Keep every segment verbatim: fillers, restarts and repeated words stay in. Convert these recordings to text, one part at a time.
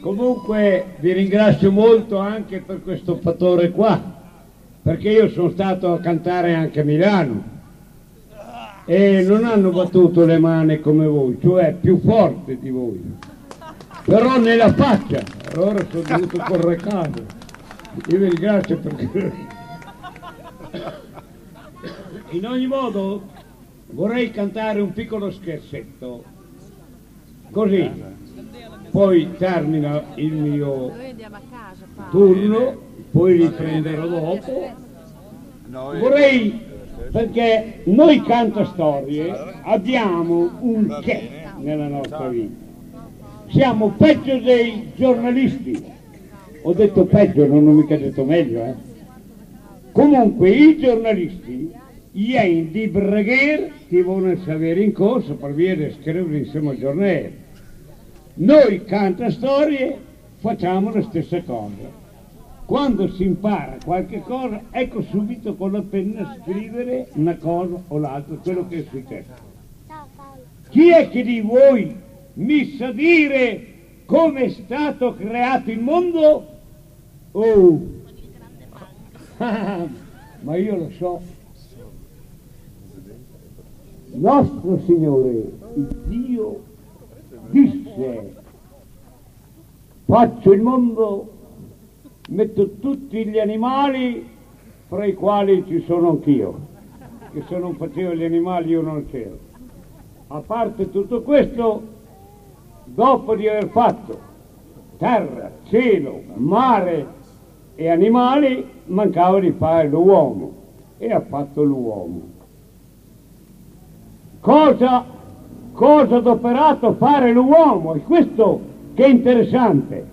Comunque vi ringrazio molto anche per questo fattore qua, perché io sono stato a cantare anche a Milano e non hanno battuto le mani come voi, cioè più forte di voi, però nella faccia, allora sono dovuto correre casa. Io vi ringrazio perché... In ogni modo vorrei cantare un piccolo scherzetto, così poi termina il mio turno, poi riprenderò dopo. Vorrei, perché noi cantastorie abbiamo un che nella nostra vita, siamo peggio dei giornalisti. Ho detto peggio, non ho mica detto meglio, eh. Comunque i giornalisti ieri di Bregher che vogliono sapere in corso per via di scrivere insieme al giornale. Noi cantastorie facciamo la stessa cosa. Quando si impara qualche cosa, ecco subito con la penna scrivere una cosa o l'altra, quello che è successo. Chi è che di voi mi sa dire come è stato creato il mondo? Oh, ma io lo so. Nostro Signore, il Dio, disse: faccio il mondo, metto tutti gli animali, fra i quali ci sono anch'io, che se non facevo gli animali io non c'ero. A parte tutto questo, dopo di aver fatto terra, cielo, mare e animali, mancava di fare l'uomo, e ha fatto l'uomo. Cosa, cosa ha adoperato fare l'uomo? È questo che è interessante.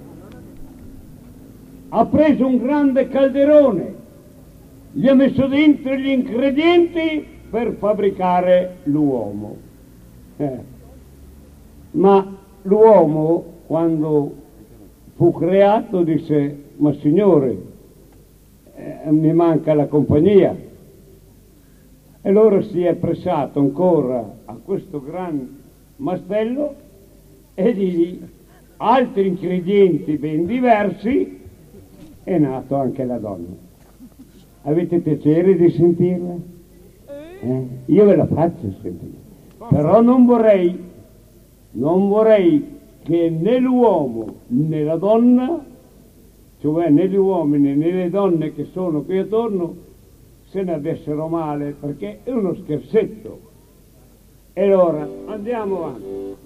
Ha preso un grande calderone, gli ha messo dentro gli ingredienti per fabbricare l'uomo. Eh. Ma l'uomo, quando fu creato, disse: ma signore, eh, mi manca la compagnia. E allora si è pressato ancora a questo gran mastello e di altri ingredienti ben diversi è nato anche la donna. Avete piacere di sentirla? Eh? Io ve la faccio sentire. Però non vorrei, non vorrei che né l'uomo né la donna, cioè né gli uomini né le donne che sono qui attorno, se ne avessero male, perché è uno scherzetto. E allora andiamo avanti.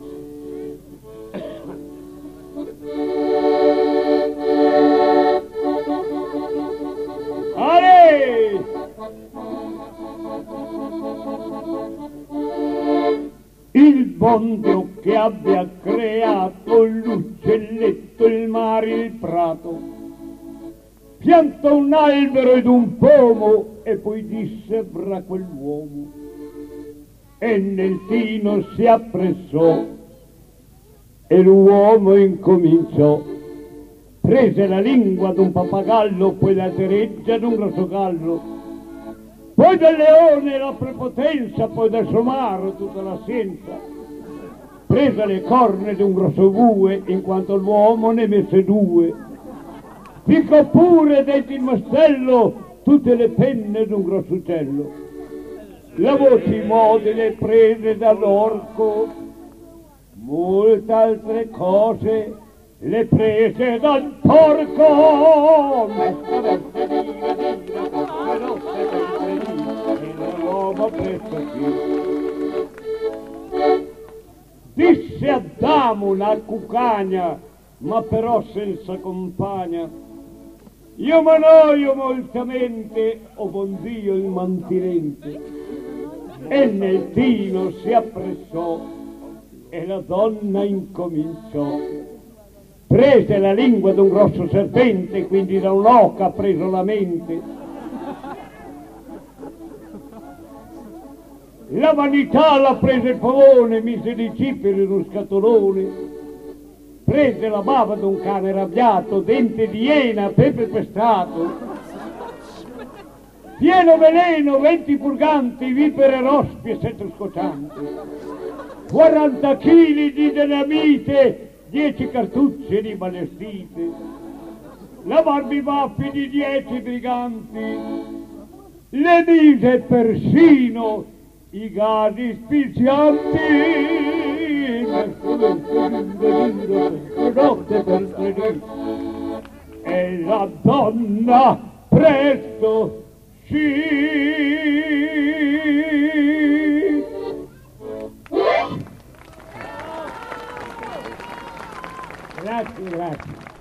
Ale! Il buon Dio che abbia creato l'uccelletto, il mare, il prato, pianta un albero ed un pomo e poi disse fra quell'uomo, e nel tino si appressò e l'uomo incominciò, prese la lingua d'un pappagallo, poi la cereggia d'un grosso gallo, poi del leone la prepotenza, poi del somaro tutta la scienza, prese le corna d'un grosso bue, in quanto l'uomo ne messe due, ficcò pure dentro il mastello tutte le penne d'un grosso uccello, lavò i modi le prese dall'orco, molte altre cose le prese dal porco. L'uomo presto disse Adamo una cucagna, ma però senza compagna: io m'annoio moltamente, o buon Dio il mantinente. E nel tino si appressò e la donna incominciò, prese la lingua d'un grosso serpente, quindi da un'oca ha preso la mente. La vanità l'ha prese il pavone, mise di cipere in uno scatolone, prese la bava d'un cane arrabbiato, dente di iena, pepe pestato, pieno veleno, venti purganti, vipere rospi e sette scoccianti, quaranta chili di dinamite dieci cartucce di ballestite, la barbibaffi di dieci briganti, le dise persino i gasi spizianti, e la donna presto sci. Grazie, grazie.